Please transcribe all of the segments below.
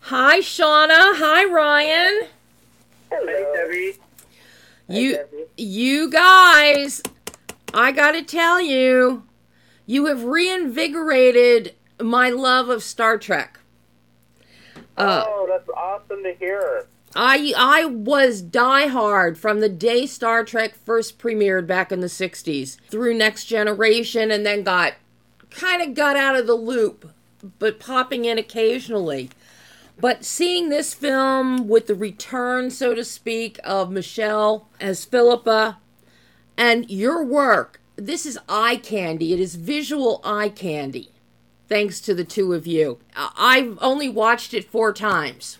Hi, Shauna. Hi, Ryan. Hello. Hey, Debbie. You guys, I gotta tell you, you have reinvigorated my love of Star Trek. That's awesome to hear. I was diehard from the day Star Trek first premiered back in the 60s through Next Generation, and then got out of the loop, but popping in occasionally. But seeing this film with the return, so to speak, of Michelle as Philippa and your work, this is eye candy. It is visual eye candy, thanks to the two of you. I've only watched it 4 times.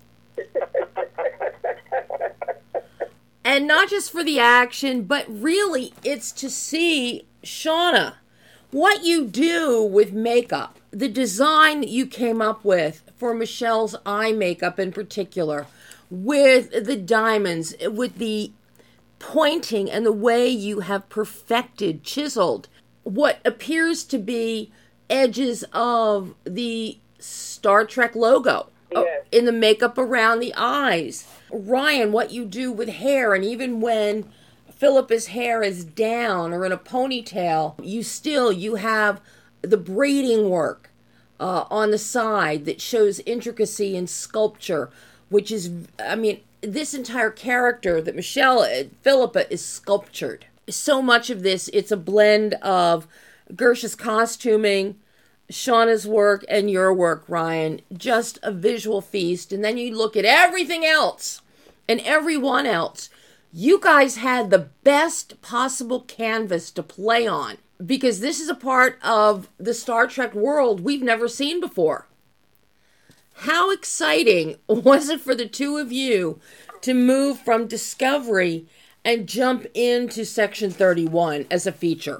And not just for the action, but really it's to see, Shauna, what you do with makeup. The design that you came up with for Michelle's eye makeup in particular, with the diamonds, with the pointing and the way you have perfected, chiseled, what appears to be edges of the Star Trek logo. Yes. In the makeup around the eyes. Ryan, what you do with hair, and even when Philippa's hair is down or in a ponytail, you have the braiding work on the side that shows intricacy and sculpture, which is, this entire character that Philippa is sculptured. So much of this, it's a blend of Gersha's costuming, Shauna's work, and your work, Ryan. Just a visual feast. And then you look at everything else and everyone else. You guys had the best possible canvas to play on, because this is a part of the Star Trek world we've never seen before. How exciting was it for the two of you to move from Discovery and jump into Section 31 as a feature?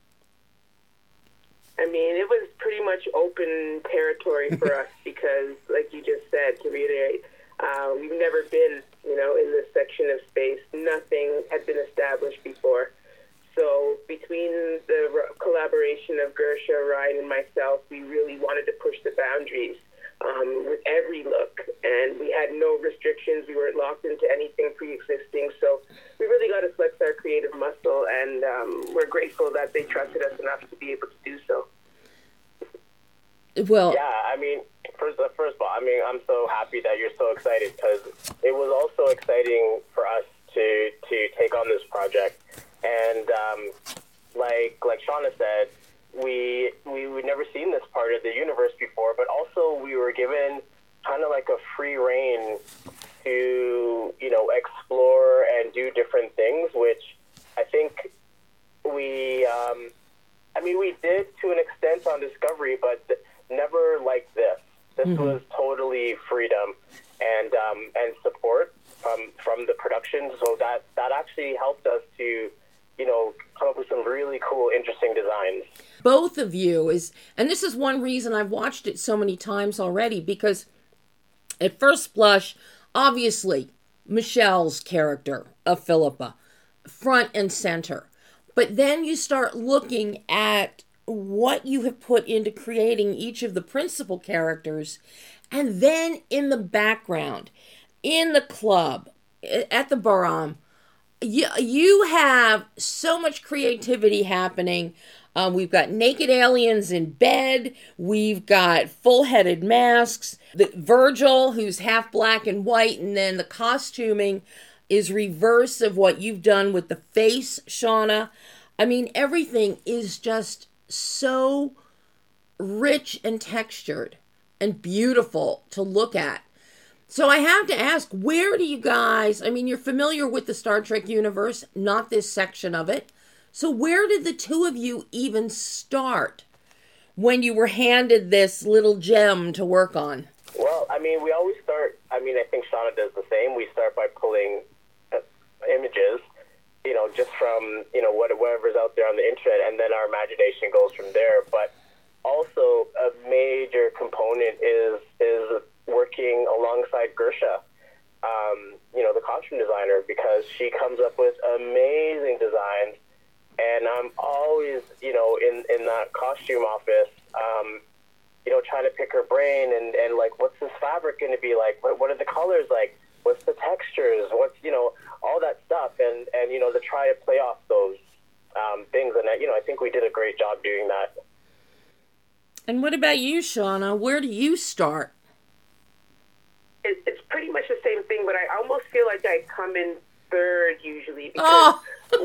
It was pretty much open territory for us because, like you just said, to reiterate, we've never been, in this section of space. Nothing had been established before. So between the collaboration of Gersha, Ryan, and myself, we really wanted to push the boundaries with every look. And we had no restrictions. We weren't locked into anything pre-existing. So we really got to flex our creative muscle, and we're grateful that they trusted us enough to be able to do so. Well, yeah, first of all, I'm so happy that you're so excited, because it was also exciting for us to take on this project. And like Shauna said, we'd never seen this part of the universe before, but also we were given kind of like a free rein to, explore and do different things, which I think we did to an extent on Discovery, but never like this. This was totally freedom and support from the production. So that actually helped us to, come up with some really cool, interesting designs. Both of you and this is one reason I've watched it so many times already, because at first blush, obviously, Michelle's character of Philippa, front and center. But then you start looking at what you have put into creating each of the principal characters, and then in the background, in the club, at the Baram, you have so much creativity happening. We've got naked aliens in bed. We've got full-headed masks. Virgil, who's half black and white, and then the costuming is reverse of what you've done with the face, Shauna. Everything is just so rich and textured and beautiful to look at. So I have to ask, where do you guys, you're familiar with the Star Trek universe, not this section of it. So where did the two of you even start when you were handed this little gem to work on? Well, we always start, I think Shauna does the same. We start by pulling images, just from, whatever's out there on the internet, and then our imagination goes from there. But also a major component is working alongside Gersha, the costume designer, because she comes up with amazing designs, and I'm always, in that costume office, trying to pick her brain and like, what's this fabric going to be like? What are the colors like? What's the textures? What's, all that stuff. And to try to play off those things. And, I think we did a great job doing that. And what about you, Shauna? Where do you start? It's pretty much the same thing, but I almost feel like I come in third usually because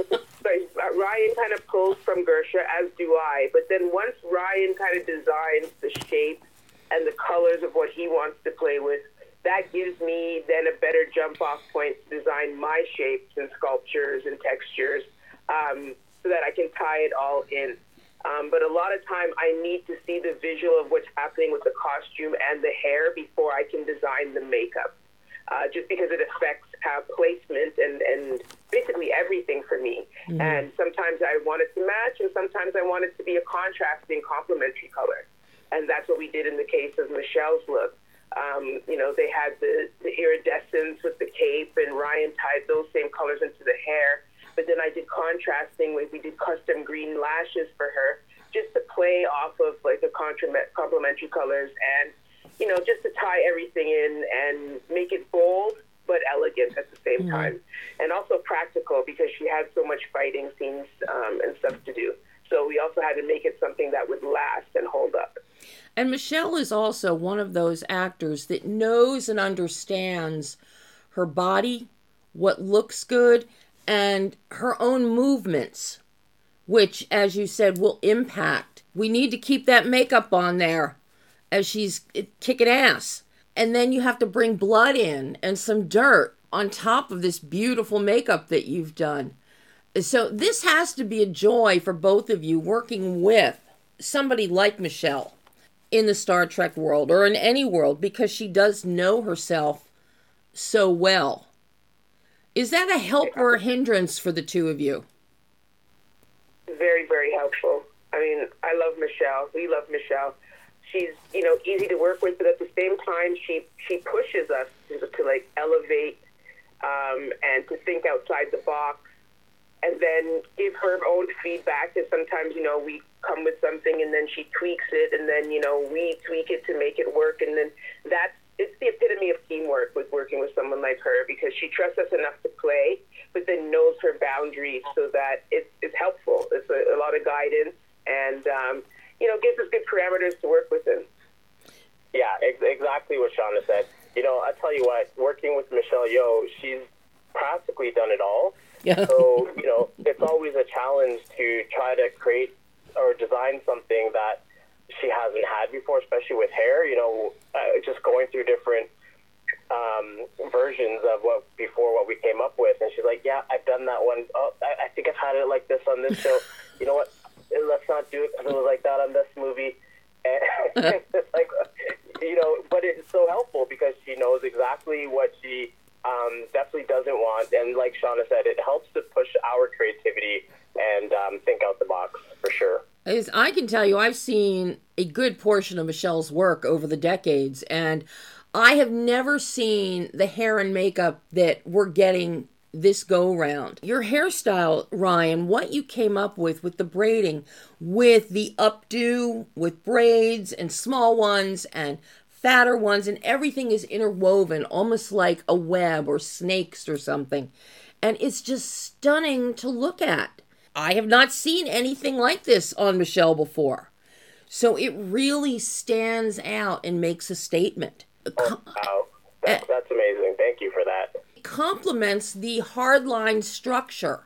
Ryan kind of pulls from Gersha, as do I. But then once Ryan kind of designs the shape and the colors of what he wants to play with, that gives me then a better jump-off point to design my shapes and sculptures and textures so that I can tie it all in. But a lot of time I need to see the visual of what's happening with the costume and the hair before I can design the makeup, just because it affects placement and basically everything for me. Mm-hmm. And sometimes I want it to match, and sometimes I want it to be a contrasting complementary color. And that's what we did in the case of Michelle's look. They had the iridescence with the cape, and Ryan tied those same colors into the hair. But then I did contrasting, we did custom green lashes for her, just to play off of like the complementary colors and, just to tie everything in and make it bold but elegant at the same time. And also practical, because she had so much fighting scenes and stuff to do. So we also had to make it something that would last and hold up. And Michelle is also one of those actors that knows and understands her body, what looks good, and her own movements, which, as you said, will impact. We need to keep that makeup on there as she's kicking ass. And then you have to bring blood in and some dirt on top of this beautiful makeup that you've done. So this has to be a joy for both of you working with somebody like Michelle in the Star Trek world or in any world, because she does know herself so well. Is that a help or a hindrance for the two of you? Very, very helpful. I mean, I love Michelle. We love Michelle. She's, easy to work with, but at the same time, she pushes us to like elevate and to think outside the box, and then give her own feedback. And sometimes, we come with something and then she tweaks it, and then, we tweak it to make it work. And then it's the epitome of teamwork with working with someone like her, because she trusts us enough to play, but then knows her boundaries so that it's helpful. It's a lot of guidance and, gives us good parameters to work within. Yeah, exactly what Shauna said. I tell you what, working with Michelle Yeoh, she's practically done it all. Yeah. So, it's always a challenge to try to create or design something that she hasn't had before, especially with hair. Just going through different versions of what we came up with. And she's like, yeah, I've done that one. Oh, I think I've had it like this on this show. You know what? Let's not do it because it was like that on this movie. And it's like, but it's so helpful because she knows exactly what she definitely doesn't want. And like Shauna said, it helps to push our creativity and think out the box for sure. As I can tell you, I've seen a good portion of Michelle's work over the decades, and I have never seen the hair and makeup that we're getting this go-round. Your hairstyle, Ryan, what you came up with the braiding, with the updo, with braids and small ones and fatter ones, and everything is interwoven, almost like a web or snakes or something. And it's just stunning to look at. I have not seen anything like this on Michelle before. So it really stands out and makes a statement. Oh, wow. That's amazing. Thank you for that. It complements the hardline structure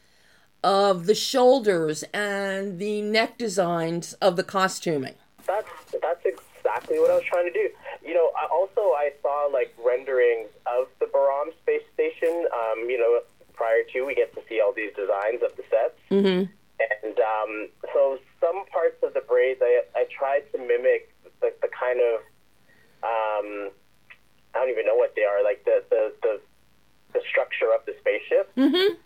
of the shoulders and the neck designs of the costuming. That's exactly what I was trying to do. I saw like renderings of the Baram space station, prior to we get to see all these designs of the sets. Mm-hmm. And so some parts of the braids, I tried to mimic the kind of, I don't even know what they are, like the structure of the spaceship. Mm-hmm.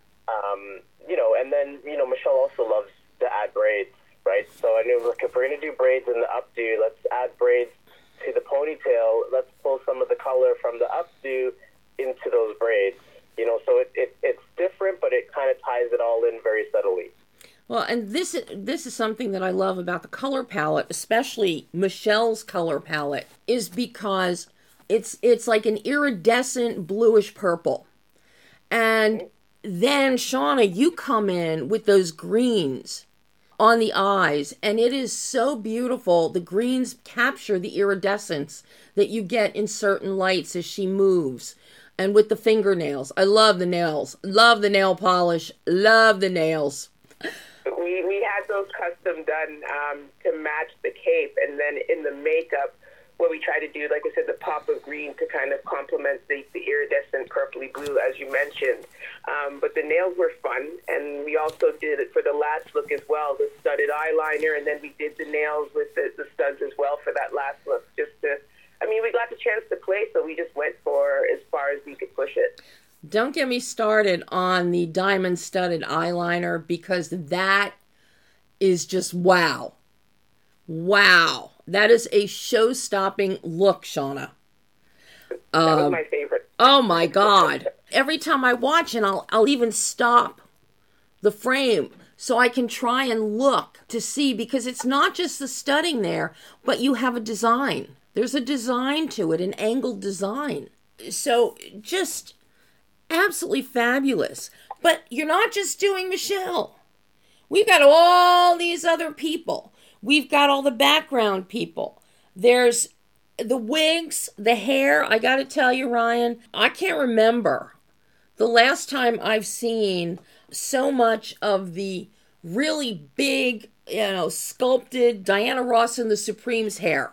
And then, Michelle also loves to add braids, right? So I knew, look, if we're going to do braids in the updo, let's add braids to the ponytail. Let's pull some of the color from the updo into those braids. So it's different, but it kind of ties it all in very subtly. Well, and this is something that I love about the color palette, especially Michelle's color palette, is because it's like an iridescent bluish purple. And then Shauna, you come in with those greens on the eyes, and it is so beautiful. The greens capture the iridescence that you get in certain lights as she moves. And with the fingernails. I love the nails. Love the nail polish. Love the nails. We had those custom done to match the cape, and then in the makeup, what we try to do, like I said, the pop of green to kind of complement the iridescent purpley blue, as you mentioned. But the nails were fun, and we also did it for the last look as well, the studded eyeliner, and then we did the nails with the studs as well for that last look. We got the chance to play, so we just went for as far as we could push it. Don't get me started on the diamond studded eyeliner, because that is just wow. Wow. That is a show-stopping look, Shauna. That was my favorite. Oh my God. Every time I watch it, I'll even stop the frame so I can try and look to see, because it's not just the studding there, but you have a design. There's a design to it, an angled design. So just absolutely fabulous. But you're not just doing Michelle. We've got all these other people. We've got all the background people. There's the wigs, the hair. I got to tell you, Ryan, I can't remember the last time I've seen so much of the really big, sculpted Diana Ross and the Supremes hair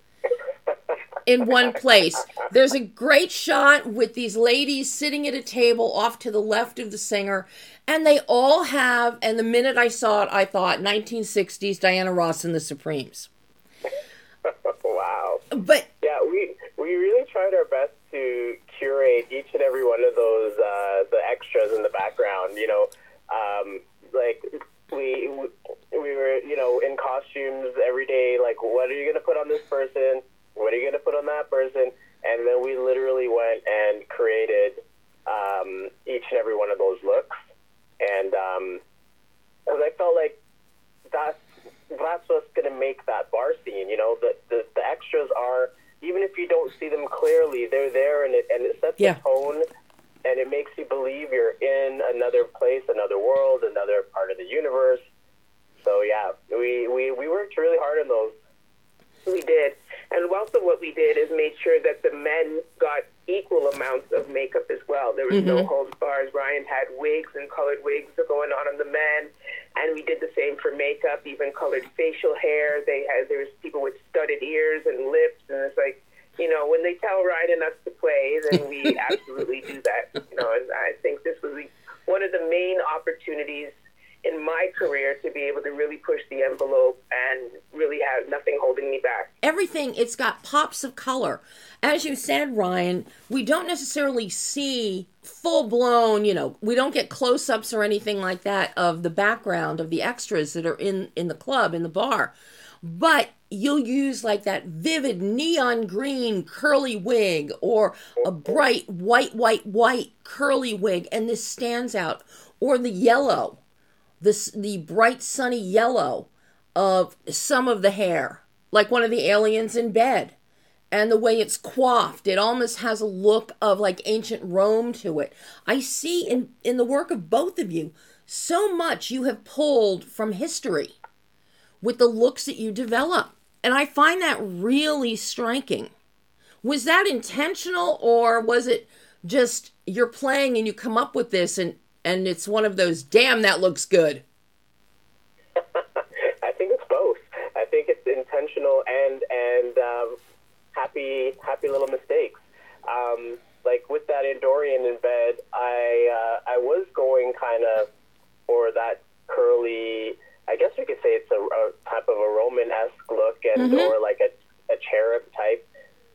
in one place. There's a great shot with these ladies sitting at a table off to the left of the singer, and they all have, and the minute I saw it, I thought 1960s Diana Ross and the Supremes. Wow. But yeah, we really tried our best to curate each and every one of those the extras in the background. Like we were in costumes every day. Like, what are you going to put on this person? What are you going to put on that person? And then we literally went and created each and every one of those looks. And I felt like that's what's going to make that bar scene. The extras are, even if you don't see them clearly, they're there, and it sets a tone, and it makes you believe you're in another place, another world, another part of the universe. So yeah, we worked really hard on those. We did. And also what we did is made sure that the men got equal amounts of makeup as well. There was no holds bars. Ryan had wigs and colored wigs going on the men. And we did the same for makeup, even colored facial hair. There was people with studded ears and lips. And it's like, when they tell Ryan and us to play, then we absolutely do that. And I think this was one of the main opportunities in my career to be able to really push the envelope and really have nothing holding me back. Everything, it's got pops of color. As you said, Ryan, we don't necessarily see full-blown, we don't get close-ups or anything like that of the background of the extras that are in the club, in the bar. But you'll use like that vivid neon green curly wig or a bright white curly wig, and this stands out. Or the yellow. The bright sunny yellow of some of the hair, like one of the aliens in bed, and the way it's coiffed, it almost has a look of like ancient Rome to it. I see in the work of both of you so much you have pulled from history with the looks that you develop, and I find that really striking. Was that intentional, or was it just you're playing and you come up with this and it's one of those, damn, that looks good? I think it's both. I think it's intentional and happy little mistakes. Like with that Andorian in bed, I was going kind of for that curly, I guess you could say it's a type of a Roman-esque look, and or like a cherub type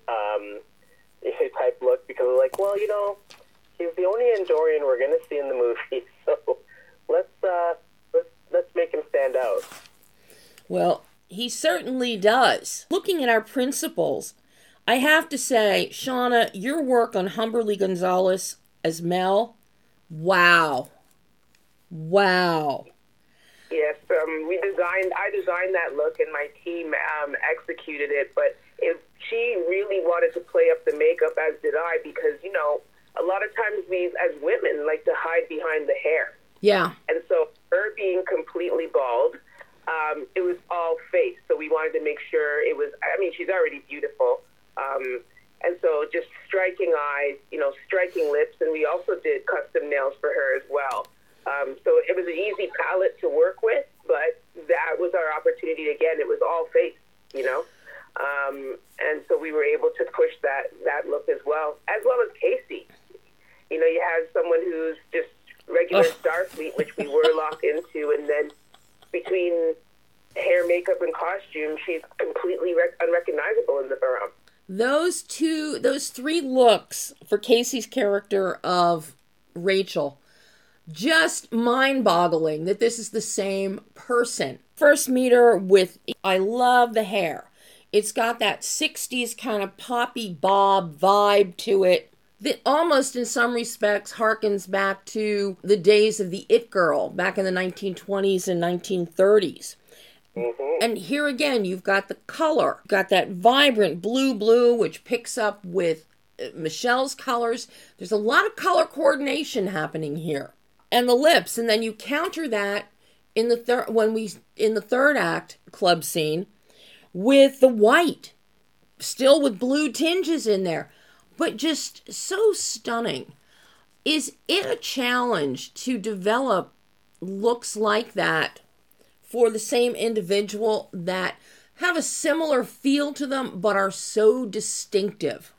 look, because like, well, he's the only Andorian we're going to see in the movie, so let's make him stand out. Well, he certainly does. Looking at our principals, I have to say, Shauna, your work on Humberly Gonzalez as Mel, wow. Yeah, I designed that look, and my team executed it. But she really wanted to play up the makeup, as did I, because a lot of times we, as women, like to hide behind the hair. Yeah. And so her being completely bald, it was all face. So we wanted to make sure it was. I mean, she's already beautiful. And so just striking eyes, striking lips, and we also did custom nails for her as well. So it was an easy palette to work with, but that was our opportunity. Again, it was all face, and so we were able to push that look as well as Casey. You had someone who's just regular Starfleet, which we were locked into, and then between hair, makeup, and costume, she's completely unrecognizable in the Burrow. Those three looks for Casey's character of Rachel, just mind-boggling that this is the same person. First meet her with, I love the hair. It's got that 60s kind of poppy bob vibe to it that almost in some respects harkens back to the days of the It Girl back in the 1920s and 1930s. Mm-hmm. And here again, you've got the color, got that vibrant blue, which picks up with Michelle's colors. There's a lot of color coordination happening here. And the lips, and then you counter that in the third act club scene with the white, still with blue tinges in there, but just so stunning. Is it a challenge to develop looks like that for the same individual that have a similar feel to them but are so distinctive?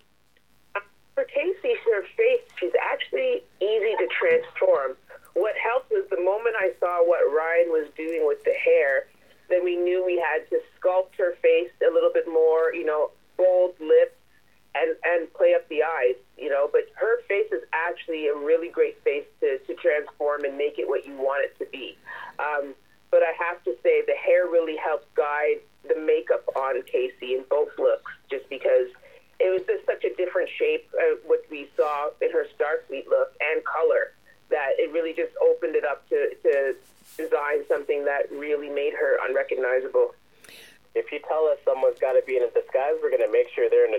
For Casey, her face, she's actually easy to transform. What helped was the moment I saw what Ryan was doing with the hair, then we knew we had to sculpt her face a little bit more, bold lips and play up the eyes, But her face is actually a really great face to transform and make it what you want it to be. But I have to say the hair really helped guide the makeup on Casey in both looks, just because it was just such a different shape, what we saw in her Starfleet look and color, that it really just opened it up to design something that really made her unrecognizable. If you tell us someone's got to be in a disguise, we're going to make sure they're in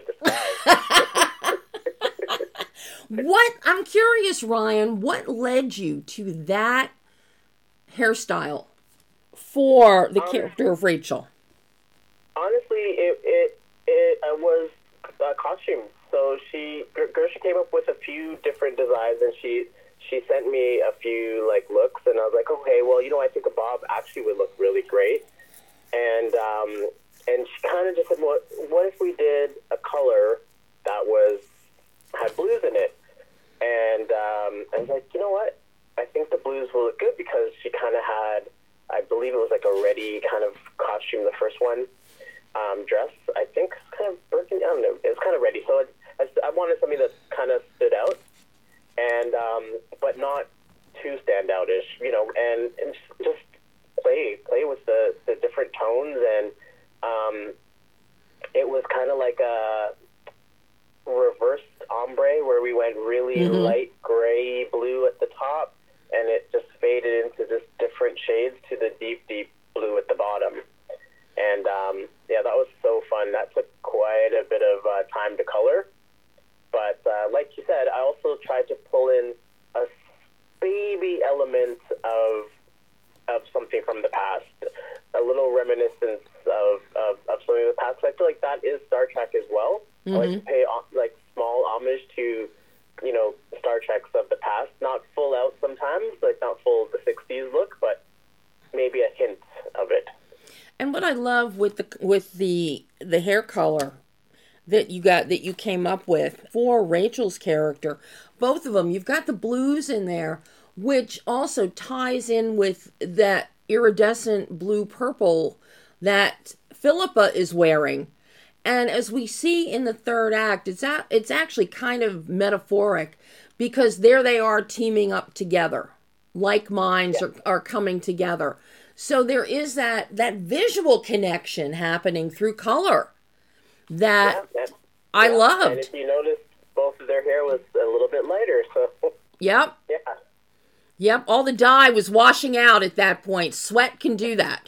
a disguise. I'm curious, Ryan, what led you to that hairstyle for the character of Rachel? Honestly, it was a costume. So Gersha came up with a few different designs, and she sent me a few looks, and I was like, okay, well, I think a bob actually would look really great. And she kind of just said, what if we did a color that had blues in it? And I was like, you know what? I think the blues will look good, because she kind of had, I believe it was a ready kind of costume, the first one, dress. I think kind of burgundy. I don't know. It was kind of ready. So I wanted something that kind of stood out, and but not too standoutish, and just play with the different tones, and it was kind of like a reversed ombre where we went really light gray blue at the top, and it just faded into just different shades to the deep blue at the bottom. And that was so fun. That took quite a bit of time to color, but like you said, I also tried to pull in a baby element of something from the past, a little reminiscence of something of the past. I feel like that is Star Trek as well. I like to pay small homage to Star Treks of the past, not full out sometimes, not full the 60s look, but maybe a hint of it. And what I love with the hair color that you came up with for Rachel's character, both of them, you've got the blues in there, which also ties in with that iridescent blue-purple that Philippa is wearing. And as we see in the third act, it's actually kind of metaphoric, because there they are teaming up together. Like minds are coming together. So there is that visual connection happening through color that I loved. And if you notice, both of their hair was a little bit lighter. So Yep. Yep, all the dye was washing out at that point. Sweat can do that.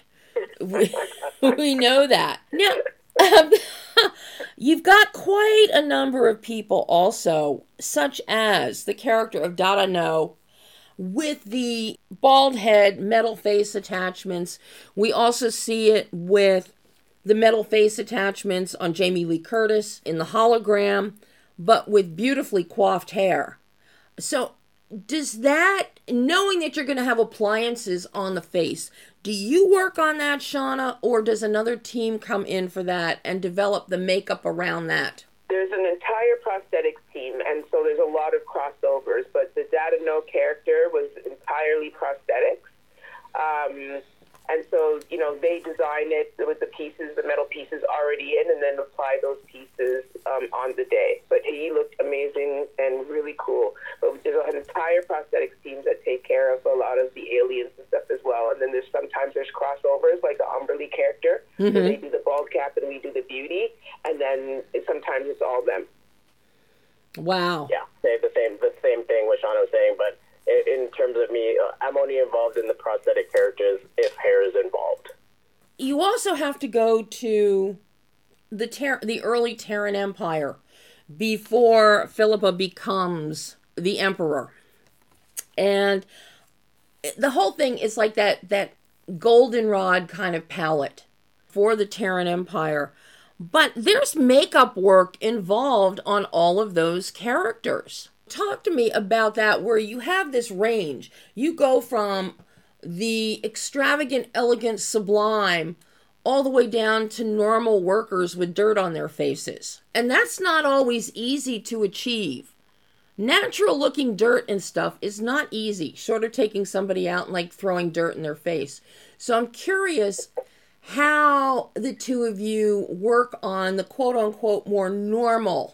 We know that. Now, um, you've got quite a number of people also, such as the character of Dada No, with the bald head, metal face attachments. We also see it with the metal face attachments on Jamie Lee Curtis in the hologram, but with beautifully coiffed hair. So does that, knowing that you're going to have appliances on the face, do you work on that, Shauna, or does another team come in for that and develop the makeup around that? There's an entire prosthetics team, and so there's a lot of crossovers, but the Dada No character was entirely prosthetics. And so, they design it with the pieces, the metal pieces already in, and then apply those pieces on the day. But he looked amazing and really cool. But there's an entire prosthetics team that take care of a lot of the aliens and stuff as well. And then sometimes there's crossovers, like the Umberly character, where they do the bald cap and we do the beauty. And then sometimes it's all them. Wow. Yeah, the same thing what Shauna was saying, but in terms of me, I'm only involved in the prosthetic characters if hair is involved. You also have to go to the early Terran Empire before Philippa becomes the Emperor. And the whole thing is like that goldenrod kind of palette for the Terran Empire. But there's makeup work involved on all of those characters. Talk to me about that, where you have this range. You go from the extravagant, elegant, sublime, all the way down to normal workers with dirt on their faces. And that's not always easy to achieve. Natural looking dirt and stuff is not easy, short of taking somebody out and like throwing dirt in their face. So I'm curious how the two of you work on the quote unquote more normal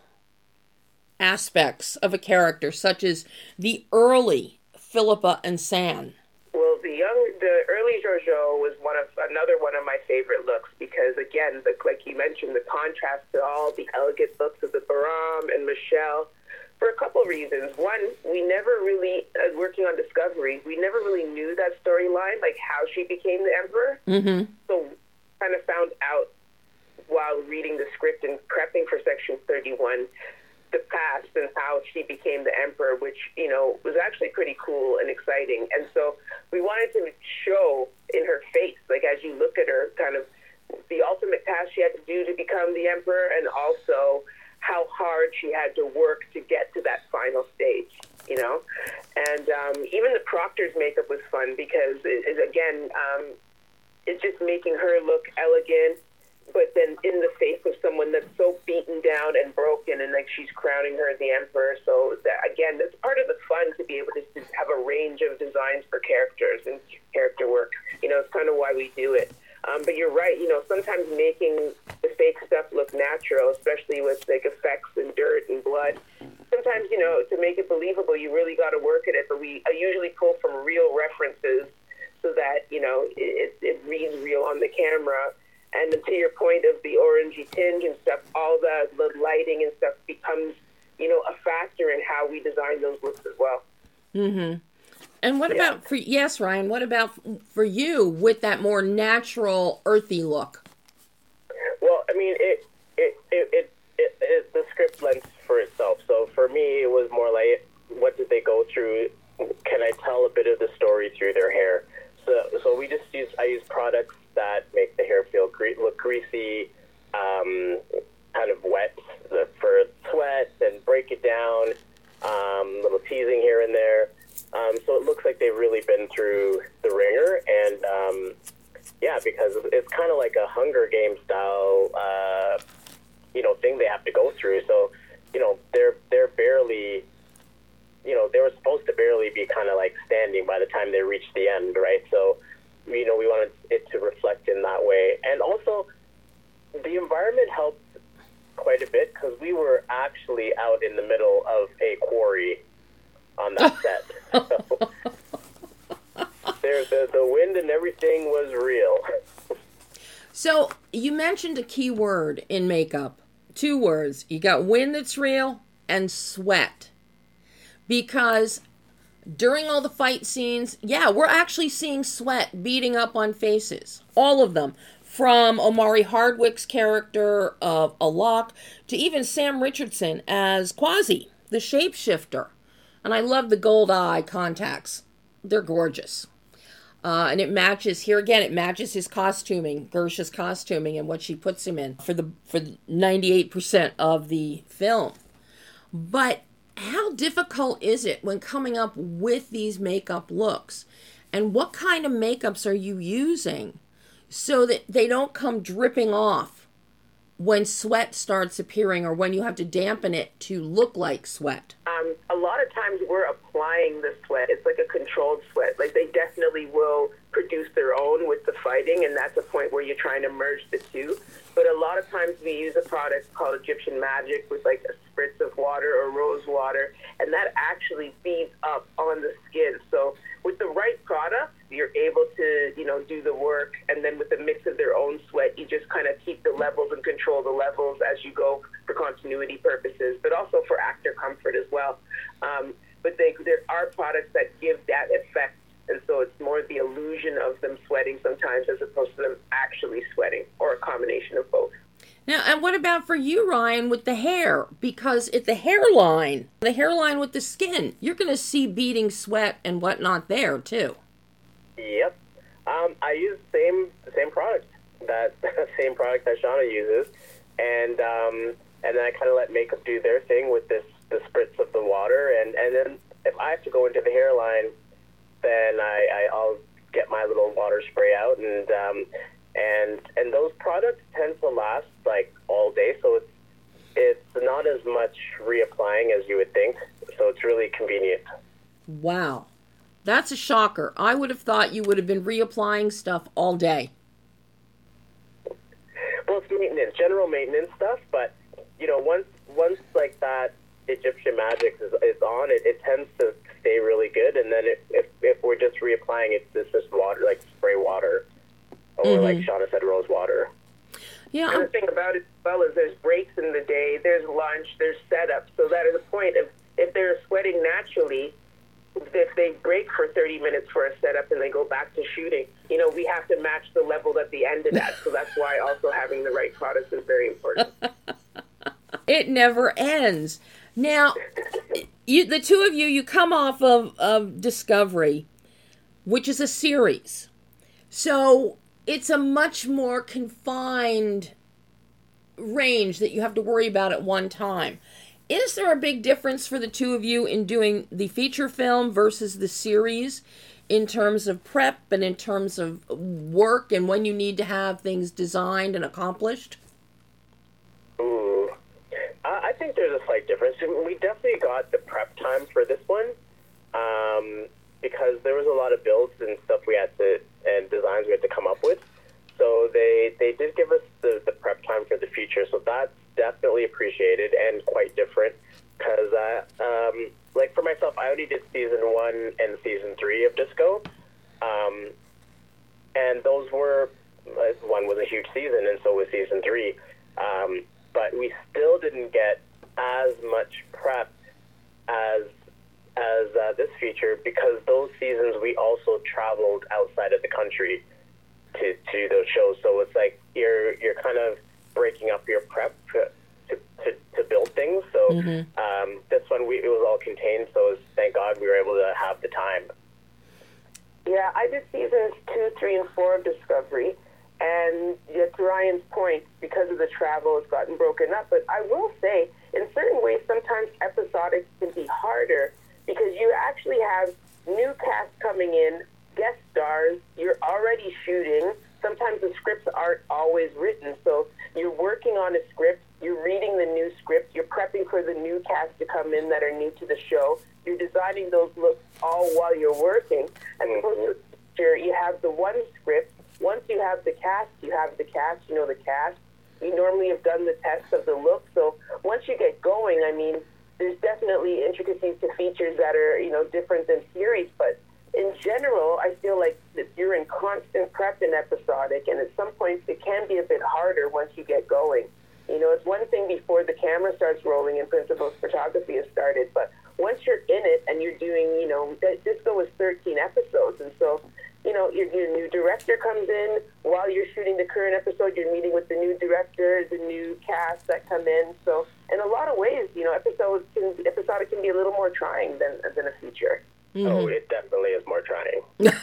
aspects of a character, such as the early Philippa and San. Well, the early Georgiou was another one of my favorite looks because, again, like you mentioned, the contrast to all the elegant looks of the Baram and Michelle, for a couple of reasons. One, we never really, working on Discovery, we never really knew that storyline, like how she became the Emperor. Mm-hmm. So kind of found out while reading the script and prepping for Section 31 the past and how she became the Emperor, which, was actually pretty cool and exciting. And so we wanted to show in her face, like as you look at her, kind of the ultimate task she had to do to become the Emperor, and also how hard she had to work to get to that final stage, And even the Proctor's makeup was fun because, it's just making her look elegant, but then in the face of someone that's so beaten down and broken, and like she's crowning her the Emperor. So that, again, that's part of the fun, to be able to have a range of designs for characters and character work. It's kind of why we do it. But you're right. Sometimes making the fake stuff look natural, especially with like effects and dirt and blood. Sometimes, to make it believable, you really got to work at it. But I usually pull from real references so that it reads real on the camera. And to your point of the orangey tinge and stuff, all the lighting and stuff becomes, a factor in how we design those looks as well. Mm-hmm. And what about Ryan, what about for you with that more natural, earthy look? Well, I mean, the script lends for itself. So for me, it was more like, what did they go through? Can I tell a bit of the story through their hair? So I use products that make the hair look greasy, kind of wet for sweat, and break it down, little teasing here and there. So it looks like they've really been through the ringer, and because it's kind of like a Hunger Games style, thing they have to go through. So, they're barely, they were supposed to barely be kind of like standing by the time they reached the end, right? So, we wanted it to reflect in that way. And also, the environment helped quite a bit because we were actually out in the middle of a quarry on that set. So, the wind and everything was real. So, you mentioned a key word in makeup. 2 words. You got wind that's real and sweat. Because During all the fight scenes, yeah, we're actually seeing sweat beating up on faces. All of them. From Omari Hardwick's character of Alok to even Sam Richardson as Quasi, the shapeshifter. And I love the gold eye contacts. They're gorgeous. And it matches, here again, it matches his costuming, Gersha's costuming and what she puts him in for 98% of the film. But how difficult is it when coming up with these makeup looks? And what kind of makeups are you using so that they don't come dripping off when sweat starts appearing or when you have to dampen it to look like sweat? A lot of times we're applying the sweat. It's like a controlled sweat. Like they definitely will produce their own with the fighting, and that's a point where you're trying to merge the two. But a lot of times we use a product called Egyptian Magic with like a spritz of water or rose water, and that actually beads up on the skin. So with the right product, you're able to, do the work, and then with the mix of their own sweat, you just kind of keep the levels and control the levels as you go for continuity purposes, but also for actor comfort as well. But there are products that give that effect, and so it's more the illusion of them sweating sometimes as opposed to them actually sweating, or a combination of both. Now, and what about for you, Ryan, with the hair? Because at the hairline with the skin, you're going to see beading sweat and whatnot there, too. Yep. I use the same product, that same product that Shauna uses, and then I kind of let makeup do their thing with the spritz of the water, and then if I have to go into the hairline, then I'll get my little water spray out, and those products tend to last like all day, so it's not as much reapplying as you would think, so it's really convenient. Wow. That's a shocker. I would have thought you would have been reapplying stuff all day. Well, it's maintenance, general maintenance stuff, but, once like that Egyptian Magic is on, it tends to stay really good, and then if we're just reapplying it, it's just water, like spray water, or like Shauna said, rose water. Yeah. And the thing about it as well is there's breaks in the day, there's lunch, there's setup, so that is the point of if they're sweating naturally, if they break for 30 minutes for a setup and they go back to shooting, we have to match the level that they ended at. So that's why also having the right products is very important. It never ends. Now, the two of you come off of Discovery, which is a series. So it's a much more confined range that you have to worry about at one time. Is there a big difference for the two of you in doing the feature film versus the series in terms of prep and in terms of work and when you need to have things designed and accomplished? Ooh. I think there's a slight difference. We definitely got the prep time for this one because there was a lot of builds and stuff and designs we had to come up with. So they did give us the prep time for the feature, so that's definitely appreciated and quite different because, like for myself, I only did season 1 and season 3 of Disco, and those were, one was a huge season and so was season 3, but we still didn't get as much prep as this feature because those seasons we also traveled outside of the country to those shows, so it's like you're kind of breaking up your prep to build things. So this one it was all contained. So thank God we were able to have the time. Yeah, I did seasons 2, 3, and 4 of Discovery, and to Ryan's point, because of the travel, it's gotten broken up. But I will say, in certain ways, sometimes episodic can be harder because you actually have new cast coming in, guest stars, you're already shooting. Sometimes the scripts aren't always written, so you're working on a script, you're reading the new script, you're prepping for the new cast to come in that are new to the show, you're designing those looks all while you're working. As opposed to you have the one script, once you have the cast, you have the cast, you know the cast. You normally have done the test of the look, so once you get going, I mean, there's definitely intricacies to features that are, different than series, but in general, I feel like that you're in constant prep in episodic, and at some points it can be a bit harder once you get going. It's one thing before the camera starts rolling and principal photography has started, but once you're in it and you're doing, Disco was 13 episodes. And so, your new director comes in while you're shooting the current episode. You're meeting with the new director, the new cast that come in. So in a lot of ways, episodic can be a little more trying than a feature. Mm-hmm. Oh, it definitely is more trying.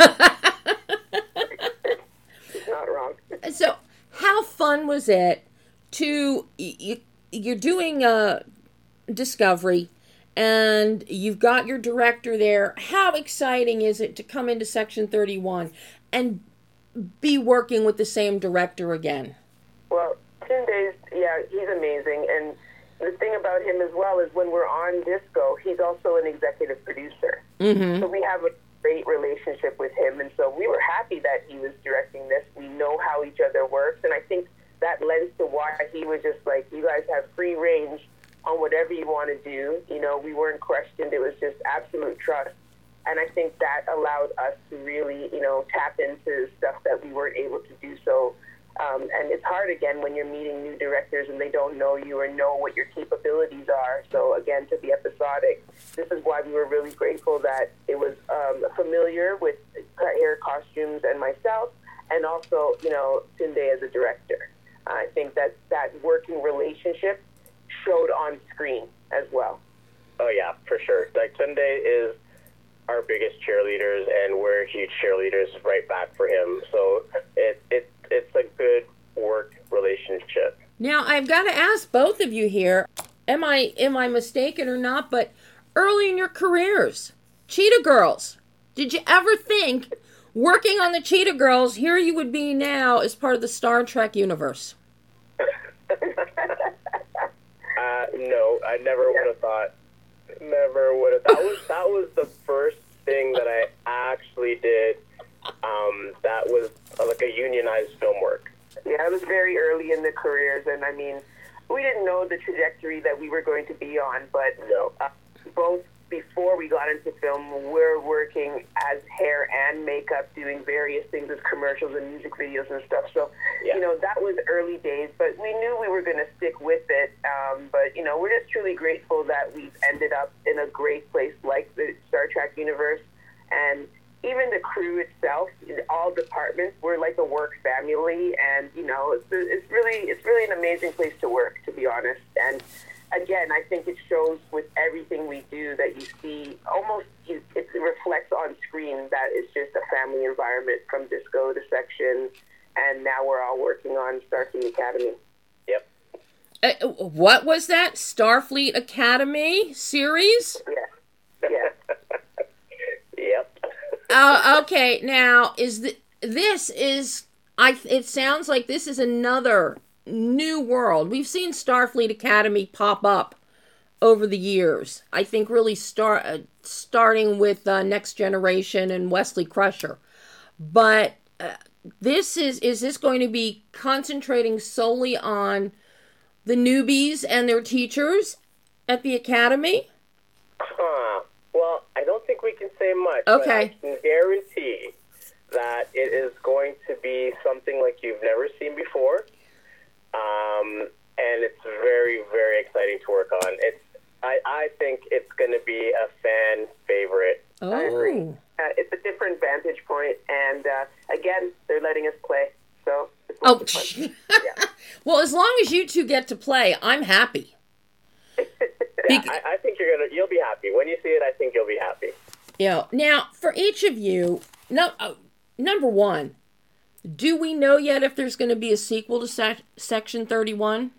It's not wrong. So how fun was it to, you're doing Discovery, and you've got your director there. How exciting is it to come into Section 31 and be working with the same director again? Well, Tunde's, he's amazing. And the thing about him as well is when we're on Disco, he's also an executive producer. Mm-hmm. So we have a great relationship with him. And so we were happy that he was directing this. We know how each other works. And I think that lends to why he was just like, you guys have free range on whatever you want to do. We weren't questioned. It was just absolute trust. And I think that allowed us to really, tap into stuff that we weren't able to do so. And it's hard, again, when you're meeting new directors and they don't know you or know what your capabilities are. So, again, to be episodic, this is why we were really grateful that it was familiar with hair, costumes, and myself, and also, Tunde as a director. I think that working relationship showed on screen as well. Oh, yeah, for sure. Like, Tunde is our biggest cheerleaders, and we're huge cheerleaders right back for him. So it's a good work relationship. Now, I've got to ask both of you here, am I mistaken or not, but early in your careers, Cheetah Girls, did you ever think working on the Cheetah Girls, here you would be now as part of the Star Trek universe? No, I never would have thought. Never would have. That was the first thing that I actually did. That was like a unionized film work. Yeah, it was very early in the careers, and I mean, we didn't know the trajectory that we were going to be on, but no. Both before we got into film, we're working as hair and makeup, doing various things as commercials and music videos and stuff. So, yeah. That was early days, but we knew we were going to stick with it. But, we're just truly grateful that we've ended up in a great place like the Star Trek universe. And even the crew itself, all departments, we're like a work family. And, it's really an amazing place to work, to be honest. And again, I think it shows with everything we do that you see it reflects on screen that it's just a family environment from Disco to Section, and now we're all working on Starfleet Academy. Yep. What was that? Starfleet Academy series? Yeah. Yep. Okay, now, it sounds like this is another new world. We've seen Starfleet Academy pop up over the years. I think really starting with Next Generation and Wesley Crusher. But is this going to be concentrating solely on the newbies and their teachers at the Academy? Well, I don't think we can say much. Okay. But I can guarantee that it is going to be something like you've never seen before. And it's very, very exciting to work on. I think it's going to be a fan favorite. Oh. I agree. It's a different vantage point, and again, they're letting us play. So. Yeah. Well, as long as you two get to play, I'm happy. I think you'll be happy when you see it. I think you'll be happy. Yeah. Now, for each of you, number one, do we know yet if there's going to be a sequel to Section 31?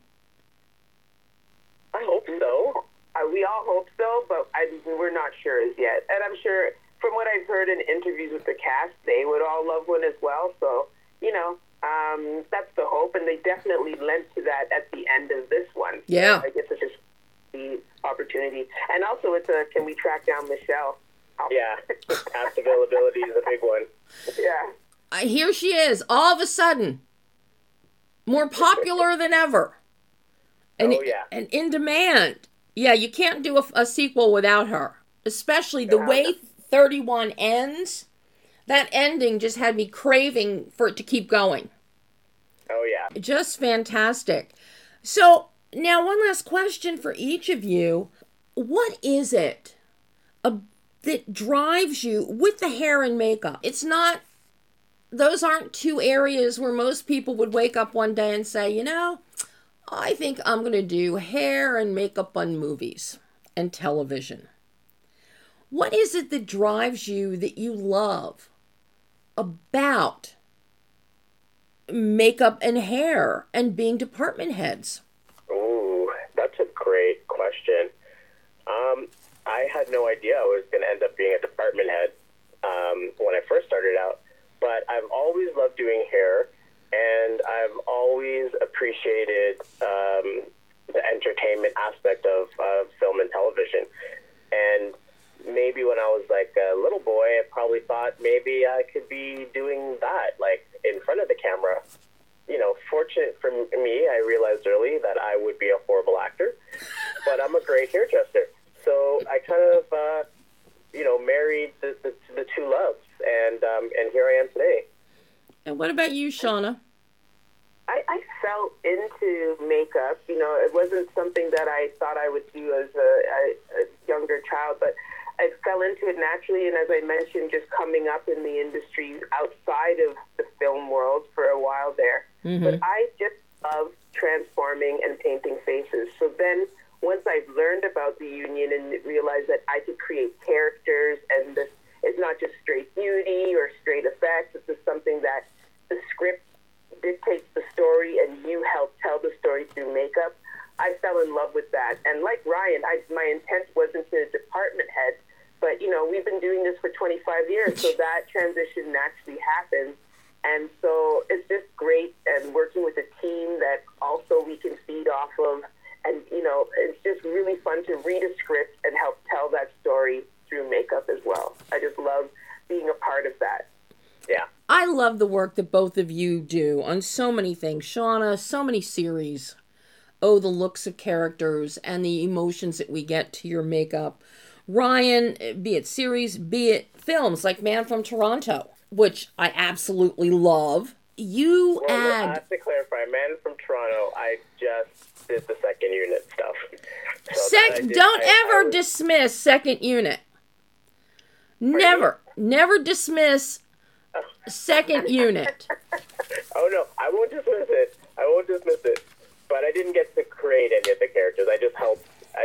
I hope so. We all hope so, but we're not sure as yet. And I'm sure, from what I've heard in interviews with the cast, they would all love one as well. So, that's the hope, and they definitely lent to that at the end of this one. Yeah. So I guess it's just the opportunity. And also, can we track down Michelle? Yeah, cast availability is a big one. Yeah. Here she is, all of a sudden, more popular than ever. And, and in demand. Yeah, you can't do a sequel without her. Especially the way 31 ends. That ending just had me craving for it to keep going. Oh, yeah. Just fantastic. So, now one last question for each of you. What is it that drives you with the hair and makeup. It's not, those aren't two areas where most people would wake up one day and say, you know, I think I'm going to do hair and makeup on movies and television. What is it that drives you, that you love about makeup and hair and being department heads? Ooh, that's a great question. I had no idea I was going to end up being a department head when I first started out, but I've always loved doing hair, and I've always appreciated the entertainment aspect of film and television. And maybe when I was like a little boy, I probably thought maybe I could be doing that, like in front of the camera. You know, fortunate for me, I realized early that I would be a horrible actor, but I'm a great hairdresser. So I kind of, married the two loves, and here I am today. And what about you, Shauna? I fell into makeup. You know, it wasn't something that I thought I would do as a younger child, but I fell into it naturally. And as I mentioned, just coming up in the industry outside of the film world for a while there. Mm-hmm. But I just love transforming and painting faces. So then once I've learned about the union and realized that I could create characters, and this is not just straight beauty or straight effects, it's just something that the script dictates the story and you help tell the story through makeup, I fell in love with that. And like Ryan, my intent wasn't to department head, but, you know, we've been doing this for 25 years, so that transition naturally happens. And so it's just great, and working with a team that also we can feed off of. And, you know, it's just really fun to read a script and help tell that story through makeup as well. I just love being a part of that. Yeah. I love the work that both of you do on so many things. Shauna, so many series. Oh, the looks of characters and the emotions that we get to your makeup. Ryan, be it series, be it films like Man from Toronto, which I absolutely love. You I add... have to clarify, Man from Toronto, I just did the second unit stuff. So don't ever dismiss second unit. Never dismiss second unit. Oh, no, I won't dismiss it. But I didn't get to create any of the characters. I just helped,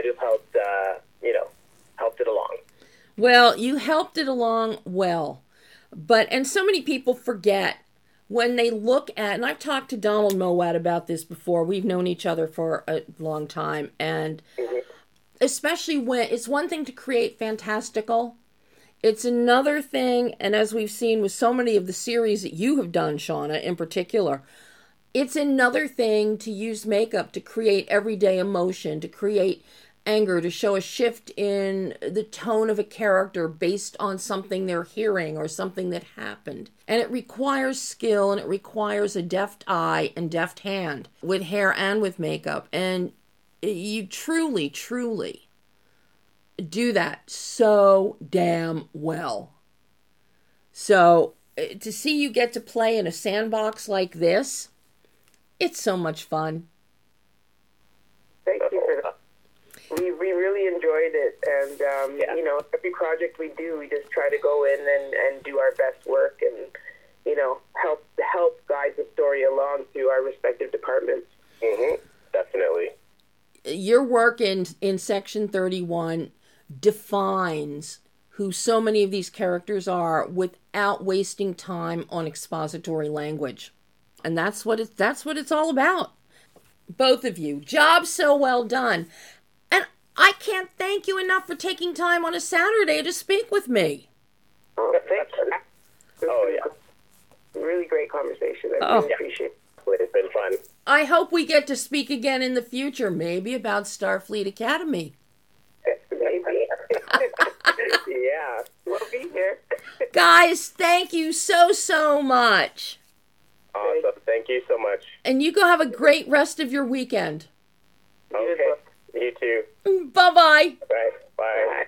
helped it along. Well, you helped it along well. And so many people forget when they look at, and I've talked to Donald Mowat about this before. We've known each other for a long time. And especially when it's one thing to create fantastical, it's another thing, and as we've seen with so many of the series that you have done, Shauna, in particular, it's another thing to use makeup to create everyday emotion, to create anger, to show a shift in the tone of a character based on something they're hearing or something that happened. And it requires skill, and it requires a deft eye and deft hand with hair and with makeup. And you truly, truly do that so damn well. So to see you get to play in a sandbox like this, it's so much fun. Thank you for that. We really enjoyed it, and every project we do, we just try to go in and do our best work, and help guide the story along through our respective departments. Definitely. Your work in Section 31 defines who so many of these characters are without wasting time on expository language. And that's what it's all about. Both of you, job so well done. And I can't thank you enough for taking time on a Saturday to speak with me. Oh, thank you. Oh, yeah. Really great conversation. I really appreciate it. It's been fun. I hope we get to speak again in the future, maybe about Starfleet Academy. Maybe. Yeah, we'll be here. Guys, thank you so much. Awesome. Thank you so much. And you go have a great rest of your weekend. Okay. You too. Bye-bye. Bye. Bye.